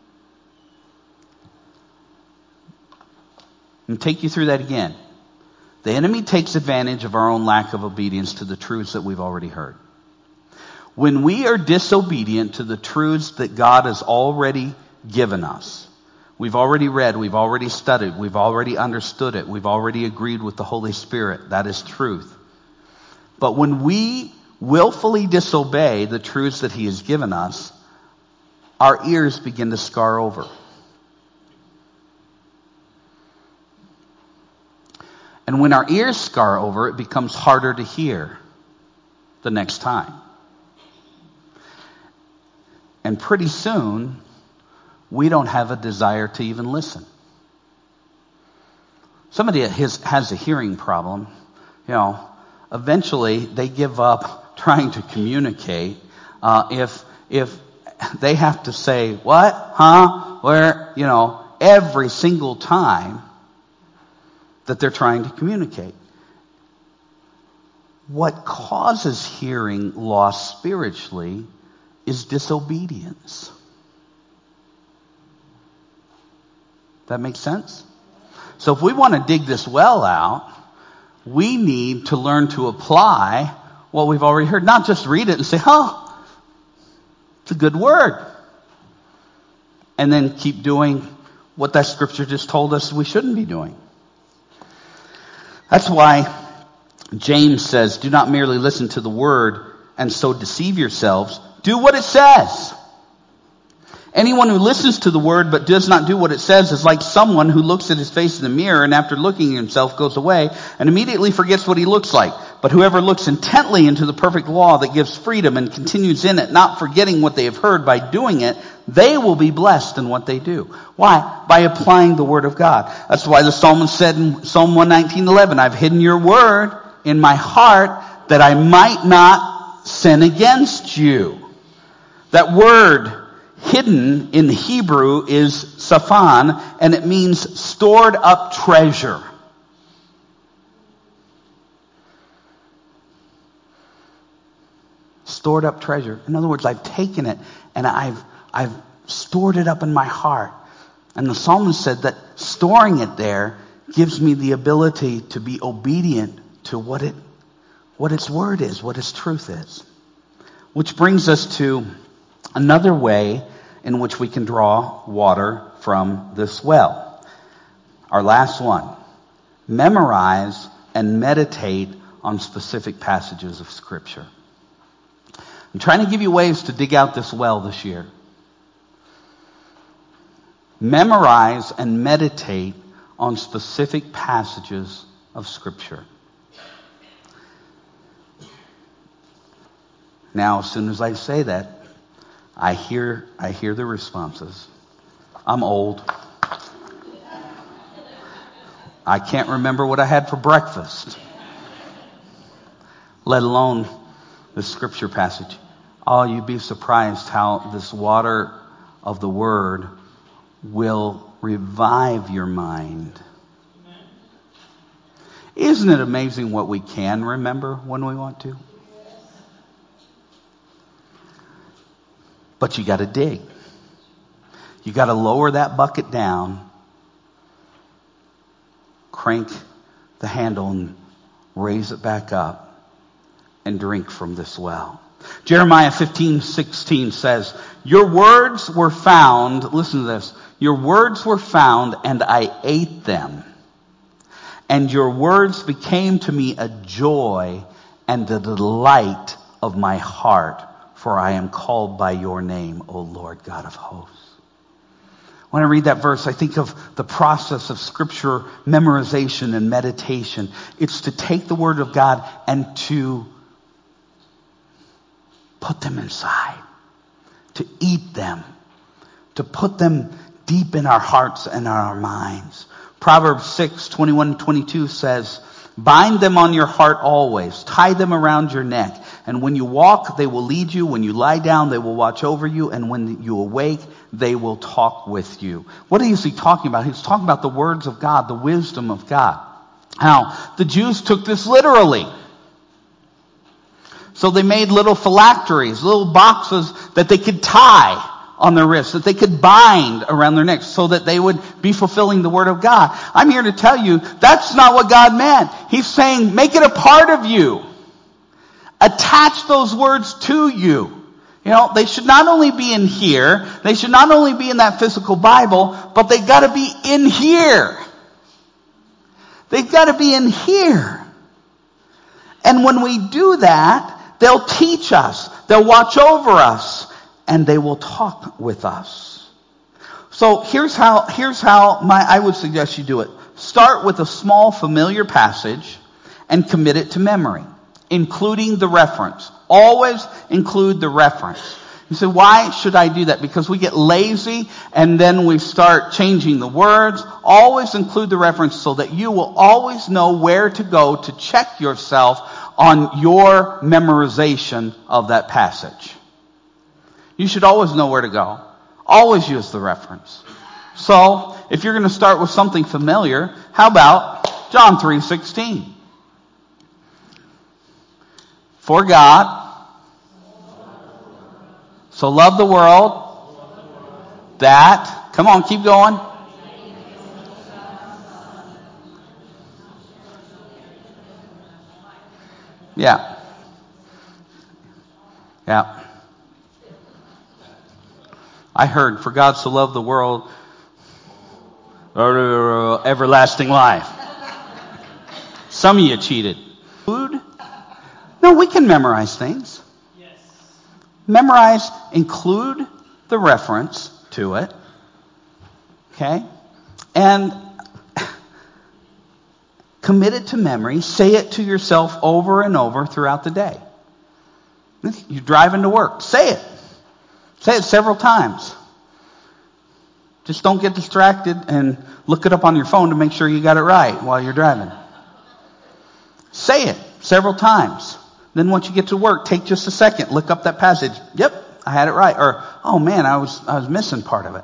Let me take you through that again. The enemy takes advantage of our own lack of obedience to the truths that we've already heard. When we are disobedient to the truths that God has already given us, we've already read, we've already studied, we've already understood it, we've already agreed with the Holy Spirit. That is truth. But when we willfully disobey the truths that He has given us, our ears begin to scar over. And when our ears scar over, it becomes harder to hear the next time. And pretty soon, we don't have a desire to even listen. Somebody has, has a hearing problem, you know, eventually they give up trying to communicate uh, if if they have to say, what, huh, where, you know, every single time that they're trying to communicate. What causes hearing loss spiritually is disobedience. That makes sense? So if we want to dig this well out, we need to learn to apply what we've already heard. Not just read it and say, oh, it's a good word. And then keep doing what that scripture just told us we shouldn't be doing. That's why James says, do not merely listen to the word and so deceive yourselves. Do what it says. Anyone who listens to the word but does not do what it says is like someone who looks at his face in the mirror and after looking at himself goes away and immediately forgets what he looks like. But whoever looks intently into the perfect law that gives freedom and continues in it, not forgetting what they have heard by doing it, they will be blessed in what they do. Why? By applying the word of God. That's why the psalmist said in Psalm one nineteen eleven, I've hidden your word in my heart that I might not sin against you. That word hidden in Hebrew is saphan, and it means stored up treasure. Stored up treasure. In other words, I've taken it and I've I've stored it up in my heart. And the psalmist said that storing it there gives me the ability to be obedient to what it what its word is, what its truth is. Which brings us to Another way in which we can draw water from this well. Our last one. Memorize and meditate on specific passages of Scripture. I'm trying to give you ways to dig out this well this year. Memorize and meditate on specific passages of Scripture. Now, as soon as I say that, I hear I hear the responses. I'm old. I can't remember what I had for breakfast, let alone the Scripture passage. Oh, you'd be surprised how this water of the Word will revive your mind. Isn't it amazing what we can remember when we want to? But you got to dig. You got to lower that bucket down, crank the handle and raise it back up and drink from this well. Jeremiah fifteen sixteen says, your words were found, listen to this, your words were found and I ate them. And your words became to me a joy and the delight of my heart, for I am called by your name, O Lord God of hosts. When I read that verse, I think of the process of Scripture memorization and meditation. It's to take the Word of God and to put them inside, to eat them, to put them deep in our hearts and our minds. Proverbs six twenty-one and twenty-two says, bind them on your heart always, tie them around your neck, and when you walk, they will lead you. When you lie down, they will watch over you, and when you awake, they will talk with you. What is he talking about? He's talking about the words of God, the wisdom of God. Now, the Jews took this literally. So they made little phylacteries, little boxes that they could tie on their wrists, that they could bind around their necks so that they would be fulfilling the Word of God. I'm here to tell you, that's not what God meant. He's saying, make it a part of you. Attach those words to you. You know, they should not only be in here, they should not only be in that physical Bible, but they got to be in here. They've got to be in here. And when we do that, they'll teach us, they'll watch over us, and they will talk with us. So here's how, here's how my, I would suggest you do it. Start with a small familiar passage and commit it to memory, including the reference. Always include the reference. You say, why should I do that? Because we get lazy and then we start changing the words. Always include the reference so that you will always know where to go to check yourself on your memorization of that passage. You should always know where to go. Always use the reference. So, if you're going to start with something familiar, how about John three sixteen? For God so loved the world that, come on, keep going. Yeah. Yeah. I heard, for God so loved the world, everlasting life. Some of you cheated. Food? No, we can memorize things. Yes. Memorize, include the reference to it. Okay? And commit it to memory. Say it to yourself over and over throughout the day. You're driving to work. Say it. Say it several times. Just don't get distracted and look it up on your phone to make sure you got it right while you're driving. Say it several times. Then once you get to work, take just a second, look up that passage. Yep, I had it right. Or, oh man, I was I was missing part of it.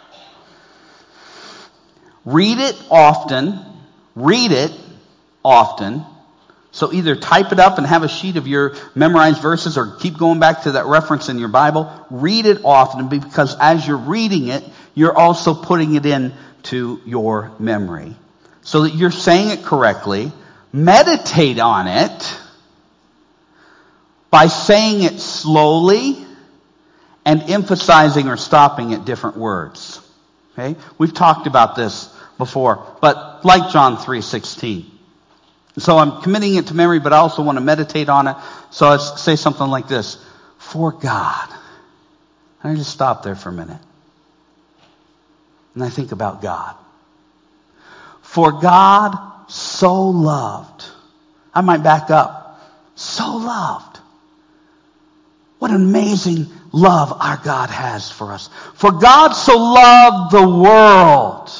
Read it often. Read it often. So either type it up and have a sheet of your memorized verses or keep going back to that reference in your Bible. Read it often because as you're reading it, you're also putting it into your memory so that you're saying it correctly. Meditate on it by saying it slowly and emphasizing or stopping at different words. Okay? We've talked about this before, but like John three sixteen. So I'm committing it to memory, but I also want to meditate on it. So I say something like this: for God. And I just stop there for a minute. And I think about God. For God so loved. I might back up. So loved. What an amazing love our God has for us. For God so loved the world.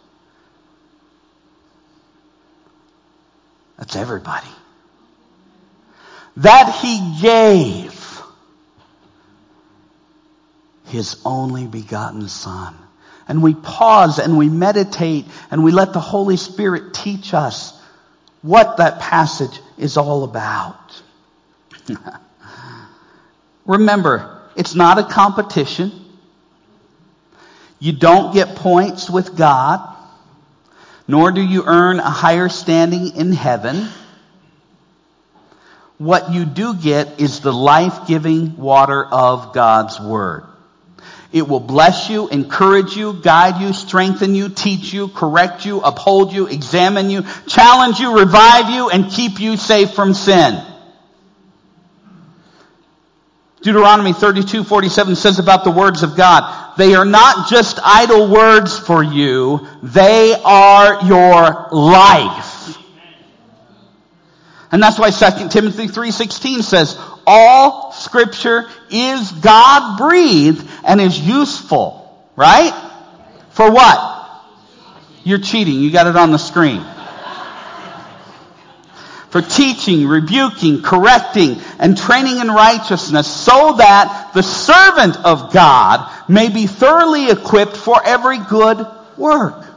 That's everybody. That He gave His only begotten Son. And we pause and we meditate and we let the Holy Spirit teach us what that passage is all about. Remember, it's not a competition. You don't get points with God, nor do you earn a higher standing in heaven. What you do get is the life-giving water of God's Word. It will bless you, encourage you, guide you, strengthen you, teach you, correct you, uphold you, examine you, challenge you, revive you, and keep you safe from sin. Deuteronomy thirty-two forty-seven says about the words of God, they are not just idle words for you, they are your life. And that's why Second Timothy three sixteen says, all Scripture is God-breathed and is useful. Right? For what? You're cheating. You got it on the screen. For teaching, rebuking, correcting, and training in righteousness, so that the servant of God may be thoroughly equipped for every good work.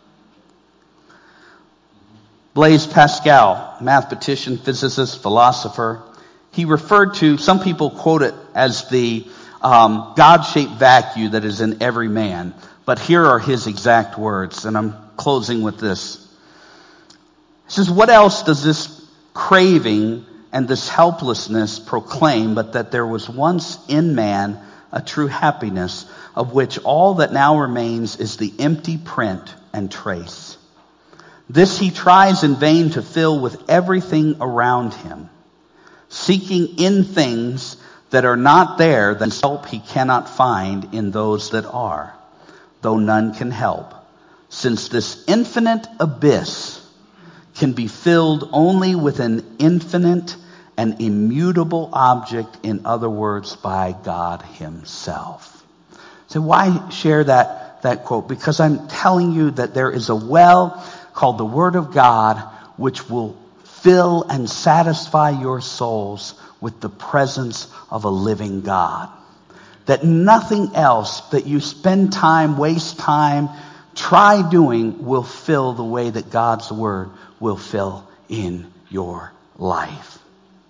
Blaise Pascal, mathematician, physicist, philosopher, he referred to, some people quote it as the um, God-shaped vacuum that is in every man. But here are his exact words, and I'm closing with this. He says, what else does this craving and this helplessness proclaim but that there was once in man a true happiness, of which all that now remains is the empty print and trace. This he tries in vain to fill with everything around him, seeking in things that are not there the help he cannot find in those that are, though none can help, since this infinite abyss can be filled only with an infinite and immutable object, in other words, by God Himself. So why share that, that quote? Because I'm telling you that there is a well called the Word of God which will fill and satisfy your souls with the presence of a living God. That nothing else that you spend time, waste time, try doing will fill the way that God's Word will fill in your life.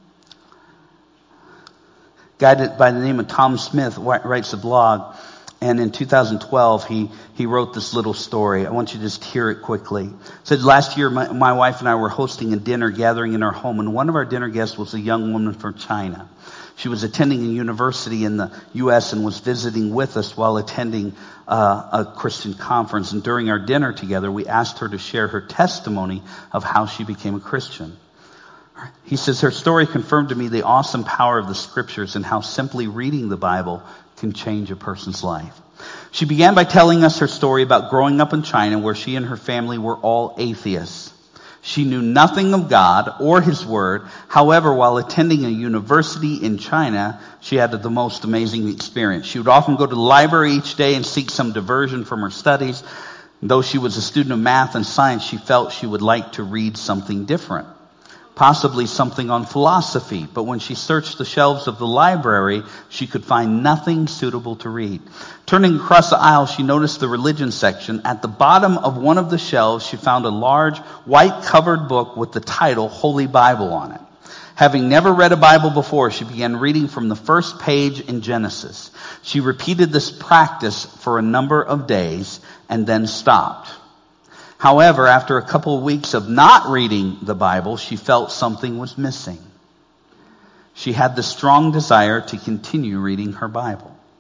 A guy by the name of Tom Smith writes a blog, and in two thousand twelve he, he wrote this little story. I want you to just hear it quickly. It said, last year my, my wife and I were hosting a dinner gathering in our home, and one of our dinner guests was a young woman from China. She was attending a university in the U S and was visiting with us while attending uh, a Christian conference. And during our dinner together, we asked her to share her testimony of how she became a Christian. He says, her story confirmed to me the awesome power of the Scriptures and how simply reading the Bible can change a person's life. She began by telling us her story about growing up in China, where she and her family were all atheists. She knew nothing of God or His Word. However, while attending a university in China, she had the most amazing experience. She would often go to the library each day and seek some diversion from her studies. Though she was a student of math and science, she felt she would like to read something different, possibly something on philosophy. But when she searched the shelves of the library, she could find nothing suitable to read. Turning across the aisle, she noticed the religion section. At the bottom of one of the shelves, she found a large white-covered book with the title Holy Bible on it. Having never read a Bible before, she began reading from the first page in Genesis. She repeated this practice for a number of days and then stopped. However, after a couple of weeks of not reading the Bible, she felt something was missing. She had the strong desire to continue reading her Bible.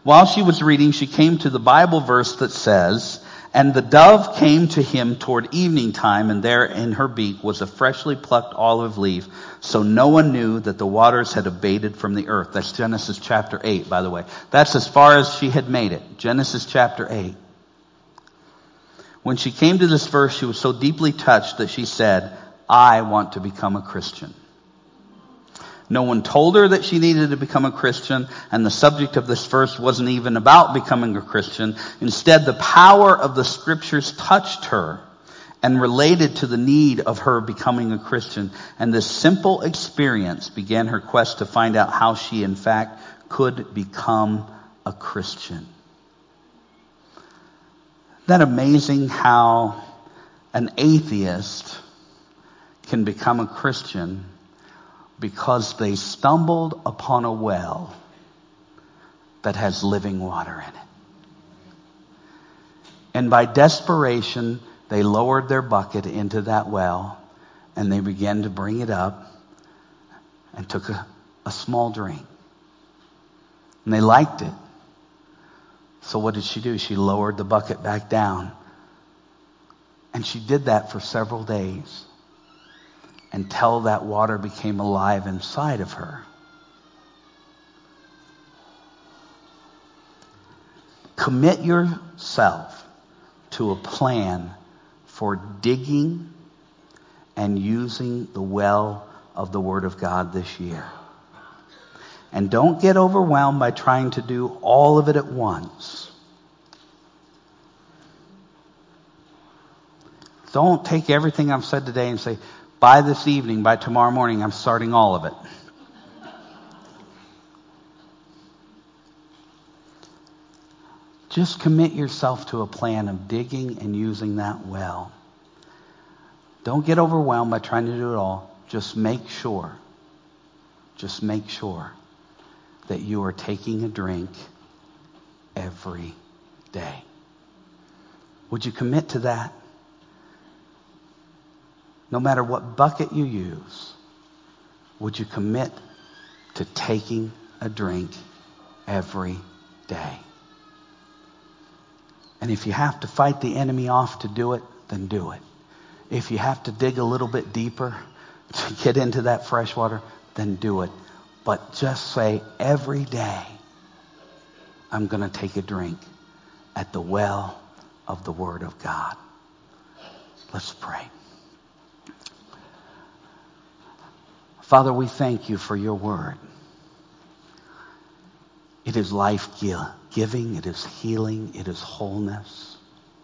While she was reading, she came to the Bible verse that says, "And the dove came to him toward evening time, and there in her beak was a freshly plucked olive leaf, so no one knew that the waters had abated from the earth." That's Genesis chapter eight, by the way. That's as far as she had made it. Genesis chapter eight. When she came to this verse, she was so deeply touched that she said, "I want to become a Christian." No one told her that she needed to become a Christian, and the subject of this verse wasn't even about becoming a Christian. Instead, the power of the scriptures touched her and related to the need of her becoming a Christian. And this simple experience began her quest to find out how she, in fact, could become a Christian. Isn't that amazing how an atheist can become a Christian? Because they stumbled upon a well that has living water in it. And by desperation, they lowered their bucket into that well, and they began to bring it up and took a, a small drink. And they liked it. So what did she do? She lowered the bucket back down. And she did that for several days, until that water became alive inside of her. Commit yourself to a plan for digging and using the well of the Word of God this year. And don't get overwhelmed by trying to do all of it at once. Don't take everything I've said today and say, by this evening, by tomorrow morning, I'm starting all of it. Just commit yourself to a plan of digging and using that well. Don't get overwhelmed by trying to do it all. Just make sure, just make sure that you are taking a drink every day. Would you commit to that? No matter what bucket you use, would you commit to taking a drink every day? And if you have to fight the enemy off to do it, then do it. If you have to dig a little bit deeper to get into that fresh water, then do it. But just say, every day, I'm going to take a drink at the well of the Word of God. Let's pray. Father, we thank you for your word. It is life-giving, it is healing, it is wholeness.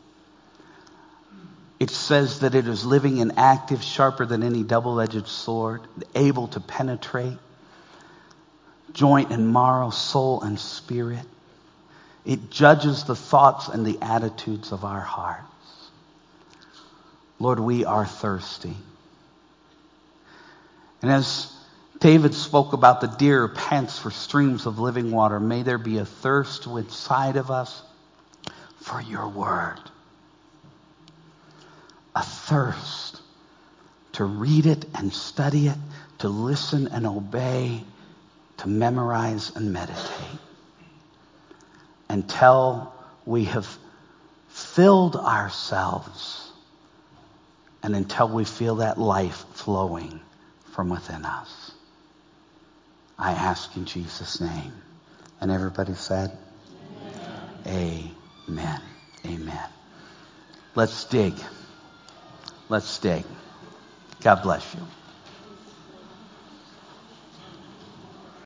It says that it is living and active, sharper than any double-edged sword, able to penetrate joint and marrow, soul and spirit. It judges the thoughts and the attitudes of our hearts. Lord, we are thirsty. And as David spoke about the deer pants for streams of living water, may there be a thirst inside of us for your word. A thirst to read it and study it, to listen and obey, to memorize and meditate. Until we have filled ourselves and until we feel that life flowing from within us. I ask in Jesus' name. And everybody said, Amen. Amen. Amen. Let's dig. Let's dig. God bless you.